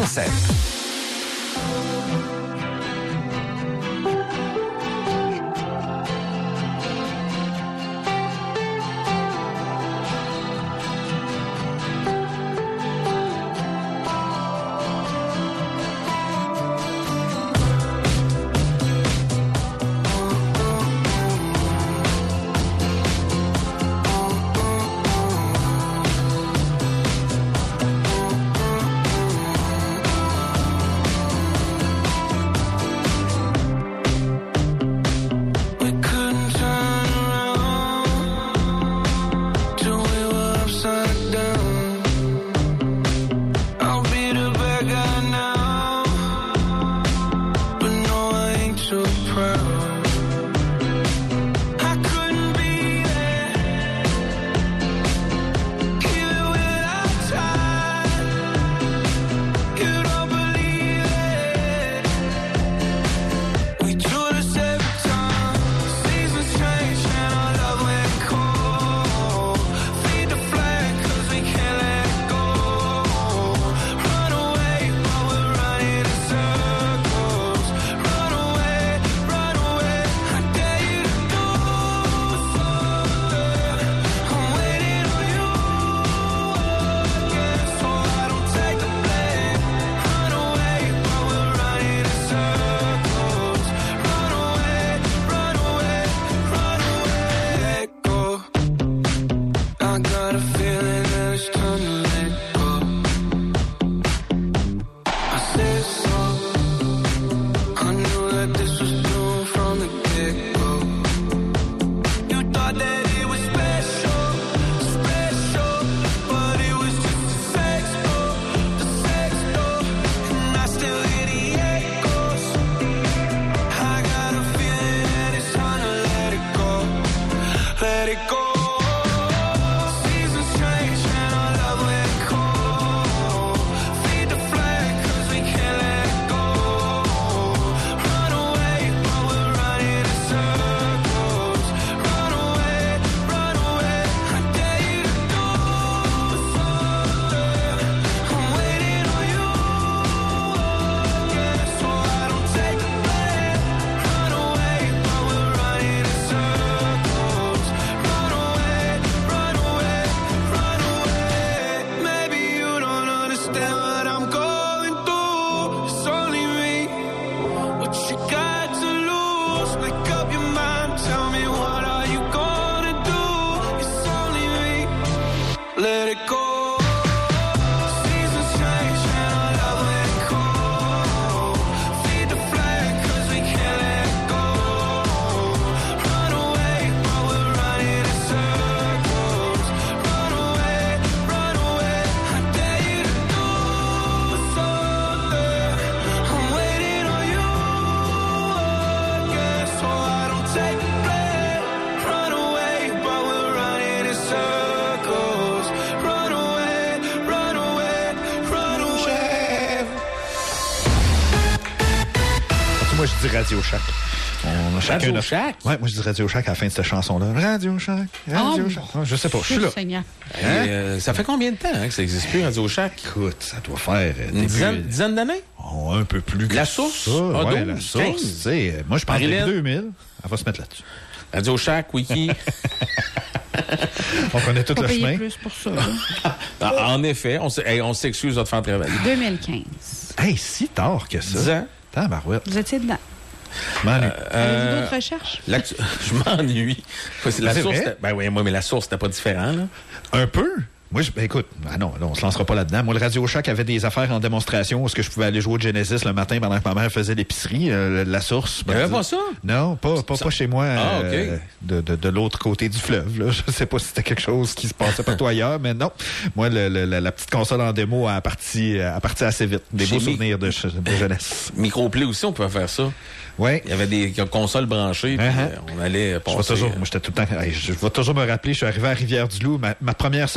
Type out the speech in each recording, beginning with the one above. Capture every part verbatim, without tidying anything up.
sept. Moi, je dis Radio Shack. On a chacun Radio notre... Shack? Ouais, moi, je dis Radio Shack à la fin de cette chanson-là. Radio Shack, Radio oh, Shack. Oh, je sais pas, je suis là. Seigneur. Hein? Euh, ça fait combien de temps hein, que ça n'existe plus, Radio Shack? Écoute, ça doit faire... Euh, Une dizaine, dizaine d'années? Oh, un peu plus que La source? ça. Ah, ouais, douze, la source. Tu sais, moi, je pense que deux mille. Elle va se mettre là-dessus. Radio Shack, Wiki. On connaît tout le chemin. Plus pour ça. en, en effet, on, hey, on s'excuse de te faire travailler. deux mille quinze. Hey, si tard que ça. dix ans. Tabarouette. Vous étiez dedans. Euh, Avez-vous d'autres recherches? La, je m'ennuie. La c'est source, vrai? ben oui, moi, mais la source, c'était pas différent, là. Un peu. Moi, je, ben écoute, ah non, non, on se lancera pas là-dedans. Moi, le Radio Shack avait des affaires en démonstration où est-ce que je pouvais aller jouer au Genesis le matin pendant que ma mère faisait l'épicerie. Euh, la source. Il y avait pas ça? Non, pas, pas, pas chez moi. Ah, OK. euh, de, de, de l'autre côté du fleuve. Là. Je sais pas si c'était quelque chose qui se passait partout ailleurs, mais non. Moi, le, le, la, la petite console en démo a parti, a parti assez vite. Des Chez beaux mi- souvenirs de, de jeunesse. Microplay aussi, on pouvait faire ça. Ouais. Il y avait des consoles branchées, puis Uh-huh. euh, on allait Je passer... vais toujours, moi, j'étais tout le temps, hey, je vais toujours me rappeler, je suis arrivé à Rivière-du-Loup, ma, ma première semaine, je suis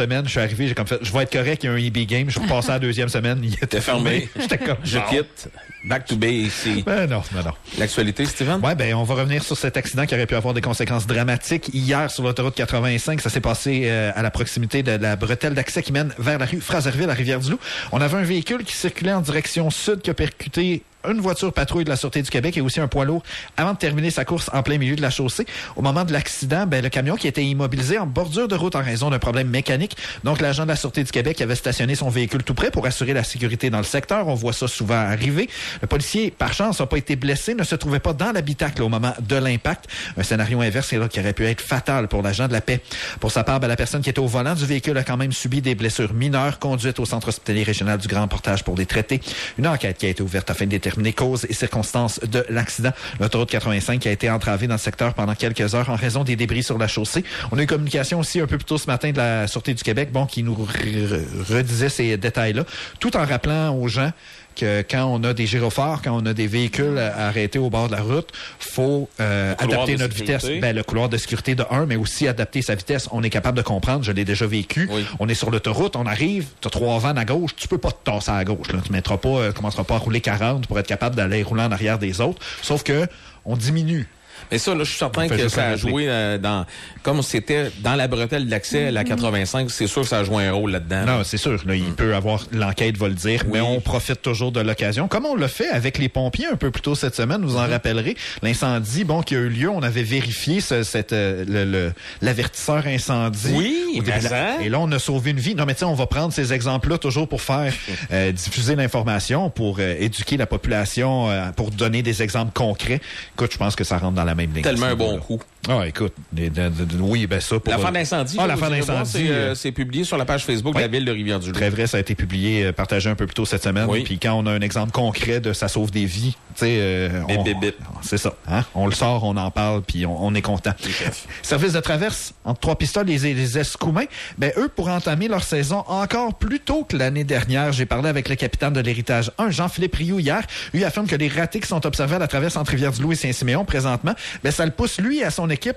arrivé, j'ai comme fait, je vais être correct, il y a un E B game, je suis repassé à la deuxième semaine, il était fermé. J'étais comme, Je bon. quitte. Back to base ici. Ben non, ben non. L'actualité, Steven? Ouais, ben on va revenir sur cet accident qui aurait pu avoir des conséquences dramatiques. Hier, sur l'autoroute quatre-vingt-cinq, ça s'est passé euh, à la proximité de la bretelle d'accès qui mène vers la rue Fraserville à Rivière-du-Loup. On avait un véhicule qui circulait en direction sud qui a percuté une voiture patrouille de la Sûreté du Québec et aussi un poids lourd avant de terminer sa course en plein milieu de la chaussée. Au moment de l'accident, ben, le camion qui était immobilisé en bordure de route en raison d'un problème mécanique. Donc, l'agent de la Sûreté du Québec avait stationné son véhicule tout près pour assurer la sécurité dans le secteur. On voit ça souvent arriver. Le policier, par chance, n'a pas été blessé, ne se trouvait pas dans l'habitacle au moment de l'impact. Un scénario inverse là, qui aurait pu être fatal pour l'agent de la paix. Pour sa part, ben, la personne qui était au volant du véhicule a quand même subi des blessures mineures conduites au Centre hospitalier régional du Grand Portage pour les traiter. Une enquête qui a été ouverte afin de déterminer cause et circonstances de l'accident. L'autoroute quatre-vingt-cinq a été entravée dans le secteur pendant quelques heures en raison des débris sur la chaussée. On a eu communication aussi un peu plus tôt ce matin de la Sûreté du Québec, bon, qui nous redisait ces détails-là, tout en rappelant aux gens que quand on a des gyrophares, quand on a des véhicules arrêtés au bord de la route, faut euh, adapter notre vitesse. Ben, le couloir de sécurité de un, mais aussi adapter sa vitesse. On est capable de comprendre, je l'ai déjà vécu. Oui. On est sur l'autoroute, on arrive, tu as trois vannes à gauche, tu peux pas te tasser à gauche. Là. Tu mettra pas, euh, commenceras pas à rouler quarante pour être capable d'aller rouler en arrière des autres. Sauf que on diminue. Mais ça, là, je suis certain que ça a joué euh, dans... Comme c'était dans la bretelle d'accès, la quatre-vingt-cinq, c'est sûr que ça a joué un rôle là-dedans. Non, c'est sûr. Là, il mm. peut avoir... L'enquête va le dire, oui. mais on profite toujours de l'occasion. Comme on l'a fait avec les pompiers un peu plus tôt cette semaine, vous en mm-hmm. rappellerez. L'incendie, bon, qui a eu lieu, on avait vérifié ce, cette, euh, le, le, l'avertisseur incendie. Oui, mais ça... Et là, on a sauvé une vie. Non, mais tu sais, on va prendre ces exemples-là toujours pour faire euh, diffuser l'information, pour euh, éduquer la population, euh, pour donner des exemples concrets. Écoute, je pense que ça rentre dans la même ligne. Tellement un bon coup. Ah, écoute, de, de, de, oui, ben ça... Pour l'affaire d'incendie. Ah, l'affaire d'incendie. C'est, euh, c'est publié sur la page Facebook oui. de la ville de Rivière-du-Loup. Très vrai, ça a été publié, euh, partagé un peu plus tôt cette semaine. Oui. Puis quand on a un exemple concret de ça sauve des vies, tu sais... Euh, bip, bip, bip. C'est ça. Hein? On le sort, on en parle, puis on, on est content. Service de traverse entre Trois-Pistoles et les Escoumins, ben eux, pour entamer leur saison encore plus tôt que l'année dernière, j'ai parlé avec le capitaine de l'Héritage un, Jean-Philippe Rioux, hier. Lui affirme que les ratés qui sont observés à la traverse entre Rivière-du-Loup et Saint-Siméon présentement, ben ça le pousse, lui, à son équipe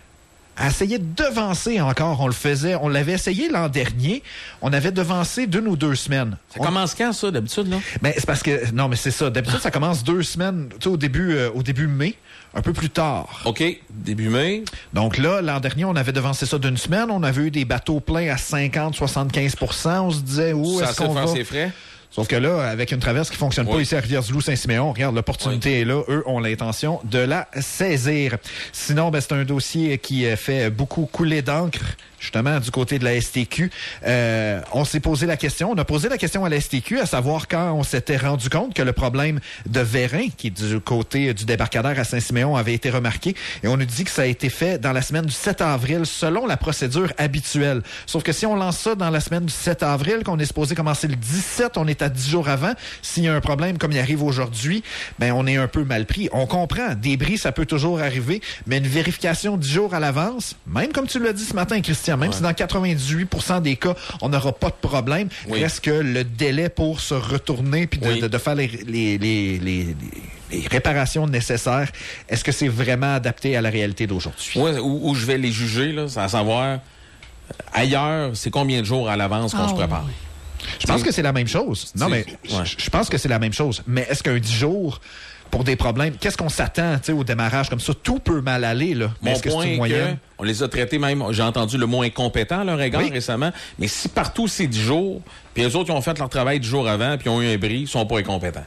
à essayer de devancer encore. On le faisait, on l'avait essayé l'an dernier. On avait devancé d'une ou deux semaines. Ça on... commence quand, ça, d'habitude, là? Ben, c'est parce que, non, mais c'est ça. D'habitude, ça commence deux semaines, tu sais, au début, euh, au début mai, un peu plus tard. OK. Début mai. Donc là, l'an dernier, on avait devancé ça d'une semaine. On avait eu des bateaux pleins à cinquante à soixante-quinze pour cent. On se disait, où est-ce qu'on va? Ça, c'est frais. Sauf que là, avec une traverse qui fonctionne oui. pas ici à Rivière-du-Loup-Saint-Siméon, regarde, l'opportunité oui. est là. Eux ont l'intention de la saisir. Sinon, ben, c'est un dossier qui fait beaucoup couler d'encre, justement, du côté de la S T Q. Euh, on s'est posé la question, on a posé la question à la S T Q, à savoir quand on s'était rendu compte que le problème de vérin, qui est du côté du débarcadère à Saint-Siméon, avait été remarqué. Et on nous dit que ça a été fait dans la semaine du sept avril, selon la procédure habituelle. Sauf que si on lance ça dans la semaine du sept avril, qu'on est supposé commencer le dix-sept, on est à dix jours avant. S'il y a un problème comme il arrive aujourd'hui, ben on est un peu mal pris. On comprend, des bris, ça peut toujours arriver, mais une vérification dix jours à l'avance, même comme tu l'as dit ce matin, Christian, même ouais. si dans quatre-vingt-dix-huit pour cent des cas, on n'aura pas de problème, oui. reste que le délai pour se retourner puis de, oui. de, de faire les, les, les, les, les réparations nécessaires, est-ce que c'est vraiment adapté à la réalité d'aujourd'hui? Oui, où, où je vais les juger, là, c'est à savoir, ailleurs, c'est combien de jours à l'avance qu'on oh. se prépare? Je pense que c'est la même chose. Non, mais ouais. je, je pense que c'est la même chose. Mais est-ce qu'un dix jours pour des problèmes, qu'est-ce qu'on s'attend au démarrage comme ça? Tout peut mal aller, là. Mon est-ce que point c'est une moyenne? Que on les a traités même, j'ai entendu le mot incompétent à leur égard oui. récemment, mais si partout c'est dix jours, puis les autres ils ont fait leur travail dix jours avant, puis ils ont eu un bris, ils sont pas incompétents.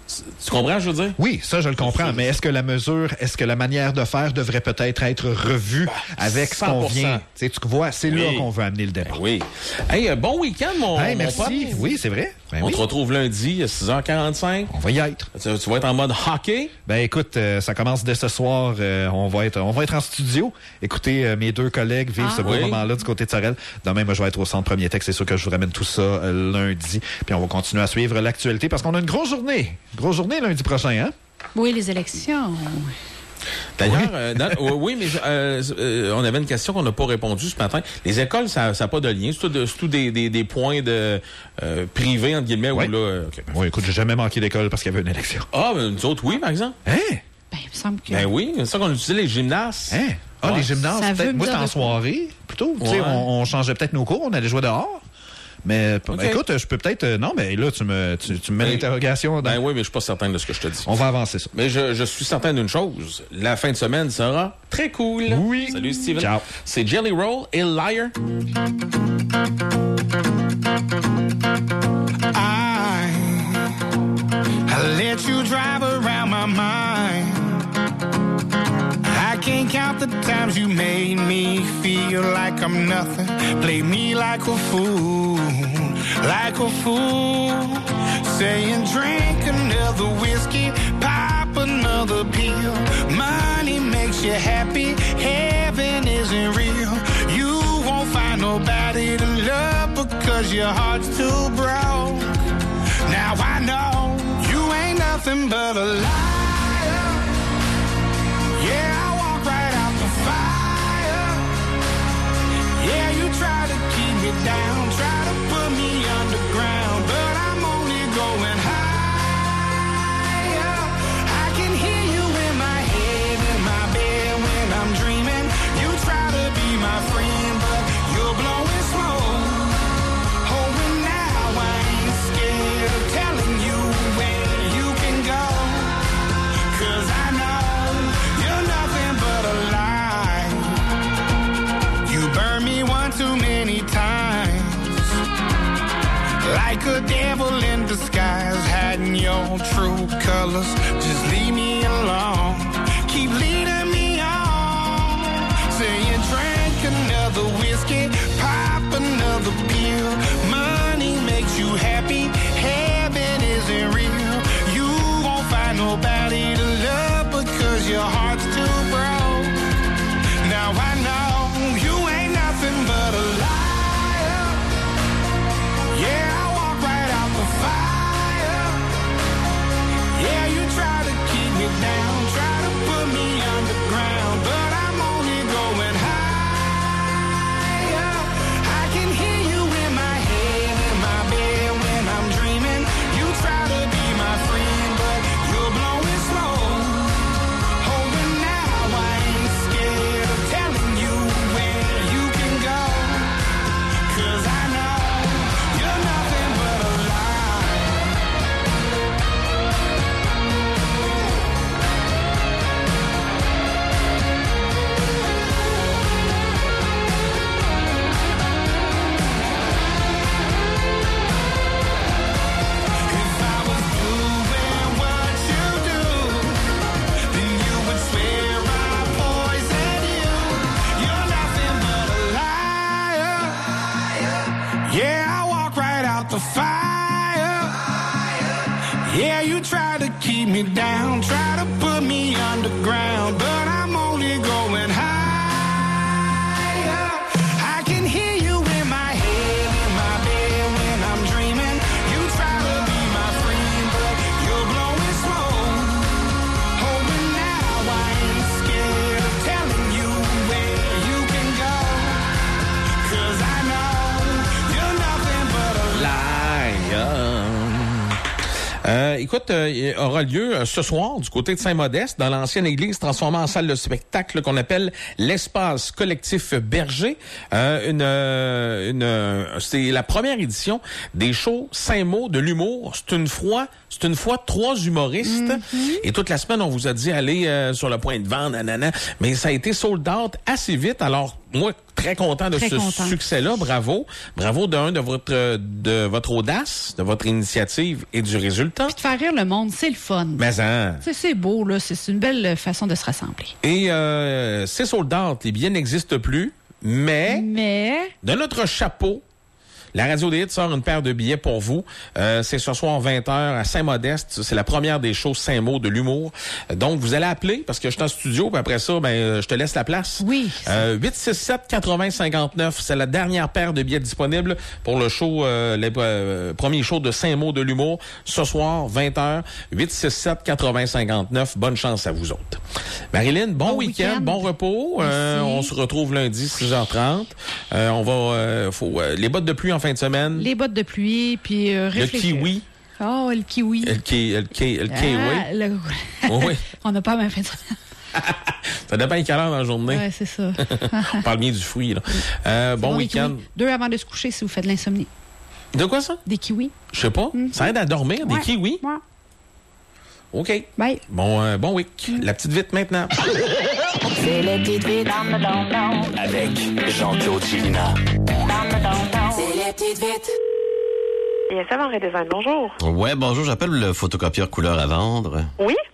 Tu comprends, je veux dire? Oui, ça, je le comprends. Mais est-ce que la mesure, est-ce que la manière de faire devrait peut-être être revue bah, avec ce qu'on vient? Tu vois, c'est oui. là qu'on veut amener le débat. Ben oui. Hey, bon week-end, mon, hey, mon merci. pote. Oui, c'est vrai. Ben on oui. te retrouve lundi à six heures quarante-cinq. On va y être. Tu, tu vas être en mode hockey? Ben écoute, euh, ça commence dès ce soir. Euh, on va être on va être en studio. Écoutez, euh, mes deux collègues vivent ah, ce beau oui. moment-là du côté de Sorel. Demain, moi, je vais être au Centre Premier Texte. C'est sûr que je vous ramène tout ça euh, lundi. Puis on va continuer à suivre l'actualité parce qu'on a une grosse journée. Grosse journée lundi prochain, hein? Oui, les élections. D'ailleurs, oui, euh, dans, oui mais euh, euh, on avait une question qu'on n'a pas répondu ce matin. Les écoles, ça n'a pas de lien. C'est tout, de, c'est tout des, des, des points de euh, privés, entre guillemets. Oui, où là, euh, okay. oui écoute, j'ai jamais manqué d'école parce qu'il y avait une élection. Ah, mais nous autres, oui, par exemple. Hein? Ben, il me semble que... Ben oui, c'est ça qu'on utilisait les gymnases. Hein? Ah, Ouais. les gymnases, Ça veut peut-être. me Moi, dire c'était en de quoi? soirée, plutôt. Tu sais, Ouais. on, on changeait peut-être nos cours, on allait jouer dehors. Mais Ok. écoute, je peux peut-être... euh, non, mais là, tu me, tu, tu me mets Ben, l'interrogation. Dans... Ben oui, mais je suis pas certain de ce que je te dis. On va avancer ça. Mais je, je suis certain d'une chose. La fin de semaine sera très cool. Oui. Salut, Steven. Ciao. C'est Jelly Roll et Liar. I, I let you drive around my mind. I can't count the times you made me feel like I'm nothing. Play me like a fool, like a fool. Saying drink another whiskey, pop another pill. Money makes you happy, heaven isn't real. You won't find nobody to love because your heart's too broke. Now I know you ain't nothing but a liar. Yeah, I walk right out the fire. Yeah, you try to keep me down, try to put me underground, but I'm only going higher. I can hear you in my head, in my bed when I'm dreaming. You try to be my friend, but you're blowing smoke. Oh, and now I ain't scared of telling you where you can go. 'Cause I know you're nothing but a lie. You burn me one too many times. Like a devil in disguise, hiding your true colors. Just leave me alone. Keep leading me on. Saying drink another whiskey, pop another pill. Money makes you happy, heaven isn't real. You won't find nobody to love because your heart's too broke. Now I know you ain't nothing but a liar. Yeah, I walk right out the fire. Yeah, you try to keep me down, try to put me underground, but I'm only going higher. I can hear you in my head, in my bed when I'm dreaming. You try to be my friend, but you're blowing smoke. Oh, and now I ain't scared of telling you where you can go. 'Cause I know you're nothing but a lie. If I was doing what you do, then you would swear I poisoned you. You're nothing but a liar. Yeah, I walk right out the fire. Yeah, you try to keep me down, try to put me underground, but I'm only going higher. I can hear you in my head, in my bed when I'm dreaming. You try to be my friend, but you're blowing smoke. Oh, and now I ain't scared of telling you where you can go. 'Cause I know you're nothing but a Liar. Euh, écoute, euh, il aura lieu euh, ce soir du côté de Saint-Modeste, dans l'ancienne église transformée en salle de spectacle qu'on appelle l'Espace Collectif Berger. Euh, une, euh, une, euh, c'est la première édition des shows Saint-Mot de l'humour. C'est une fois, c'est une fois trois humoristes. Mm-hmm. Et toute la semaine, on vous a dit aller euh, sur le point de vente, nanana. Mais ça a été sold out assez vite. Alors, moi, très content de Très ce content. succès-là. Bravo. Bravo d'un de votre de votre audace, de votre initiative et du résultat. Puis de faire rire le monde, c'est le fun. Mais hein. C'est, c'est beau, là. C'est, c'est une belle façon de se rassembler. Et euh, ces soldats, les billets n'existent plus, mais Mais, de notre chapeau, la Radio des Hits sort une paire de billets pour vous. Euh, c'est ce soir vingt heures à Saint-Modeste. C'est la première des shows Saint-Mot de l'humour. Donc, vous allez appeler parce que je suis en studio. Puis après ça, ben, je te laisse la place. Oui. Euh, huit six sept quatre-vingts cinquante-neuf. C'est la dernière paire de billets disponibles pour le show, euh, les euh, premiers shows de Saint-Mot de l'humour. Ce soir, vingt heures. huit six sept quatre-vingts cinquante-neuf. Bonne chance à vous autres. Marilyn, bon, Bon week-end, week-end. bon repos. Euh, Merci. on se retrouve lundi, six heures trente. Euh, on va, euh, faut, euh, les bottes de pluie en fin de semaine. les bottes de pluie, puis euh, Le réfléchir. kiwi. Oh, le kiwi. Le, ki, le, ki, le kiwi. Ah, le- Oui. On n'a pas même fait ça. Ça dépend à quelle heure dans la journée. Ouais, c'est ça. On parle bien du fruit, là. Euh, bon, Bon, des week-end. kiwis. Deux avant de se coucher si vous faites de l'insomnie. De quoi ça? Des kiwis. Je sais pas. Mm. Ça aide à dormir, des Ouais. kiwis? Ouais. OK. Bye. Bon, euh, bon week. La petite vite maintenant. C'est les petites vites Avec Jean-Claude Chilina. C'est les petites vites. Yes, avant Redesign, bonjour. Ouais, bonjour, j'appelle le photocopieur couleur à vendre. Oui,